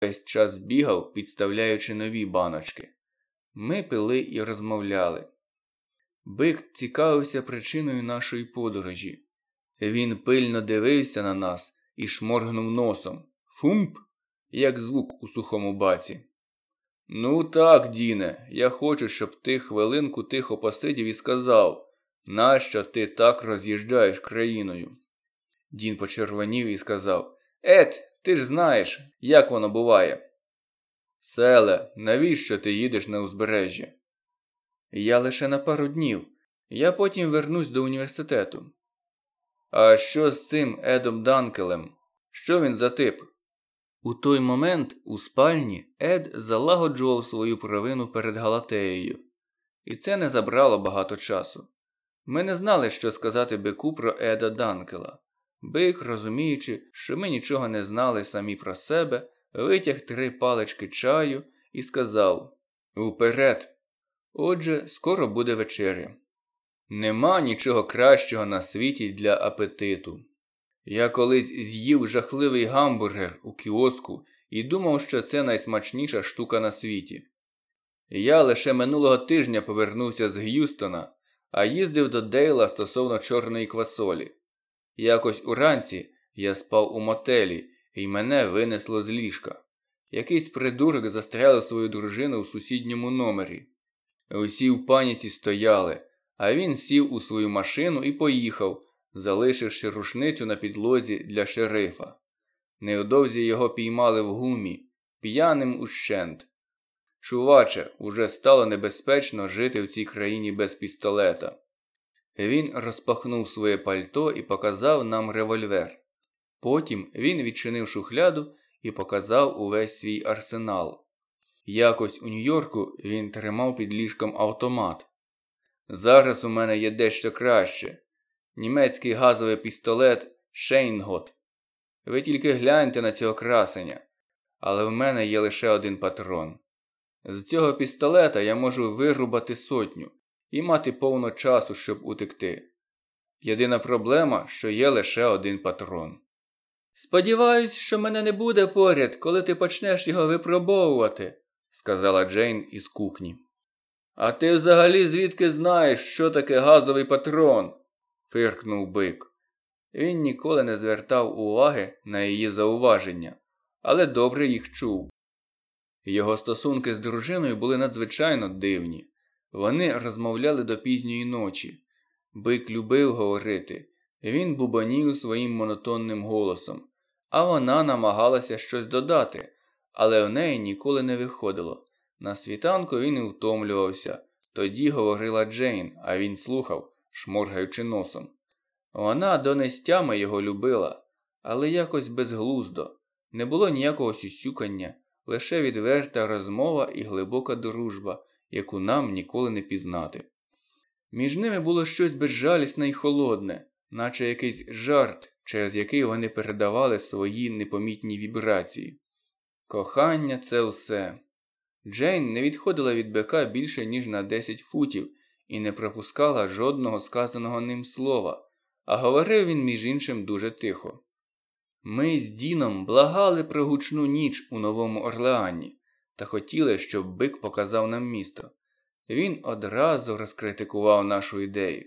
весь час бігав, підставляючи нові баночки. Ми пили і розмовляли. Бик цікавився причиною нашої подорожі. Він пильно дивився на нас і шморгнув носом. Фумп, як звук у сухому баці. Ну так, Діне, я хочу, щоб ти хвилинку тихо посидів і сказав, нащо ти так роз'їжджаєш країною? Дін почервонів і сказав, ти ж знаєш, як воно буває. Селе, навіщо ти їдеш на узбережжя? Я лише на пару днів. Я потім вернусь до університету. А що з цим Едом Данкелем? Що він за тип? У той момент у спальні Ед залагоджував свою провину перед Галатеєю. І це не забрало багато часу. Ми не знали, що сказати Бику про Еда Данкела. Бик, розуміючи, що ми нічого не знали самі про себе, витяг 3 палички чаю і сказав «Уперед! Отже, скоро буде вечеря. Нема нічого кращого на світі для апетиту. Я колись з'їв жахливий гамбургер у кіоску і думав, що це найсмачніша штука на світі. Я лише минулого тижня повернувся з Г'юстона, а їздив до Дейла стосовно чорної квасолі. Якось уранці я спав у мотелі, і мене винесло з ліжка. Якийсь придурок застрелив свою дружину у сусідньому номері. Усі в паніці стояли, а він сів у свою машину і поїхав, залишивши рушницю на підлозі для шерифа. Невдовзі його піймали в гумі, п'яним ущент. Чуваче, уже стало небезпечно жити в цій країні без пістолета. Він розпахнув своє пальто і показав нам револьвер. Потім він відчинив шухляду і показав увесь свій арсенал. Якось у Нью-Йорку він тримав під ліжком автомат. Зараз у мене є дещо краще. Німецький газовий пістолет Шейнгот. Ви тільки гляньте на цього красеня. Але в мене є лише 1 патрон. З цього пістолета я можу вирубати 100 і мати повно часу, щоб утекти. Єдина проблема, що є лише 1 патрон. «Сподіваюсь, що мене не буде поряд, коли ти почнеш його випробовувати», сказала Джейн із кухні. «А ти взагалі звідки знаєш, що таке газовий патрон?» фиркнув Бик. Він ніколи не звертав уваги на її зауваження, але добре їх чув. Його стосунки з дружиною були надзвичайно дивні. Вони розмовляли до пізньої ночі. Бик любив говорити. Він бубонів своїм монотонним голосом, а вона намагалася щось додати, але в неї ніколи не виходило. На світанку він і втомлювався. Тоді говорила Джейн, а він слухав, шморгаючи носом. Вона до нестями його любила, але якось безглуздо. Не було ніякого сюсюкання, лише відверта розмова і глибока дружба, яку нам ніколи не пізнати. Між ними було щось безжалісне і холодне, наче якийсь жарт, через який вони передавали свої непомітні вібрації. Кохання – це все. Джейн не відходила від Бика більше, ніж на 10 футів і не пропускала жодного сказаного ним слова, а говорив він, між іншим, дуже тихо. Ми з Діном благали про гучну ніч у Новому Орлеані та хотіли, щоб Бик показав нам місто. Він одразу розкритикував нашу ідею.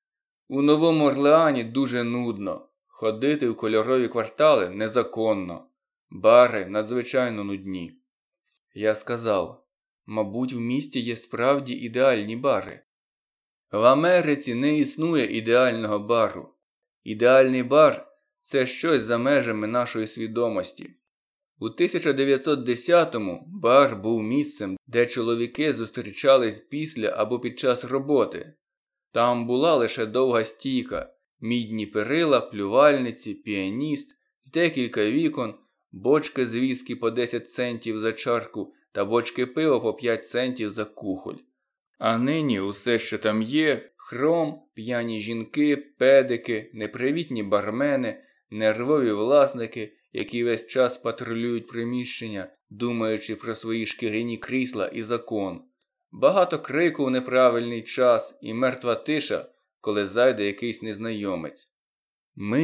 У Новому Орлеані дуже нудно. Ходити в кольорові квартали незаконно. Бари надзвичайно нудні. Я сказав, мабуть, в місті є справді ідеальні бари. В Америці не існує ідеального бару. Ідеальний бар – це щось за межами нашої свідомості. У 1910-му бар був місцем, де чоловіки зустрічались після або під час роботи. Там була лише довга стійка, мідні перила, плювальниці, піаніст, декілька вікон, бочки з віскі по 10 центів за чарку та бочки пива по 5 центів за кухоль. А нині усе, що там є – хром, п'яні жінки, педики, непривітні бармени, нервові власники, які весь час патрулюють приміщення, думаючи про свої шкіряні крісла і закон. Багато крику в неправильний час і мертва тиша, коли зайде якийсь незнайомець. Ми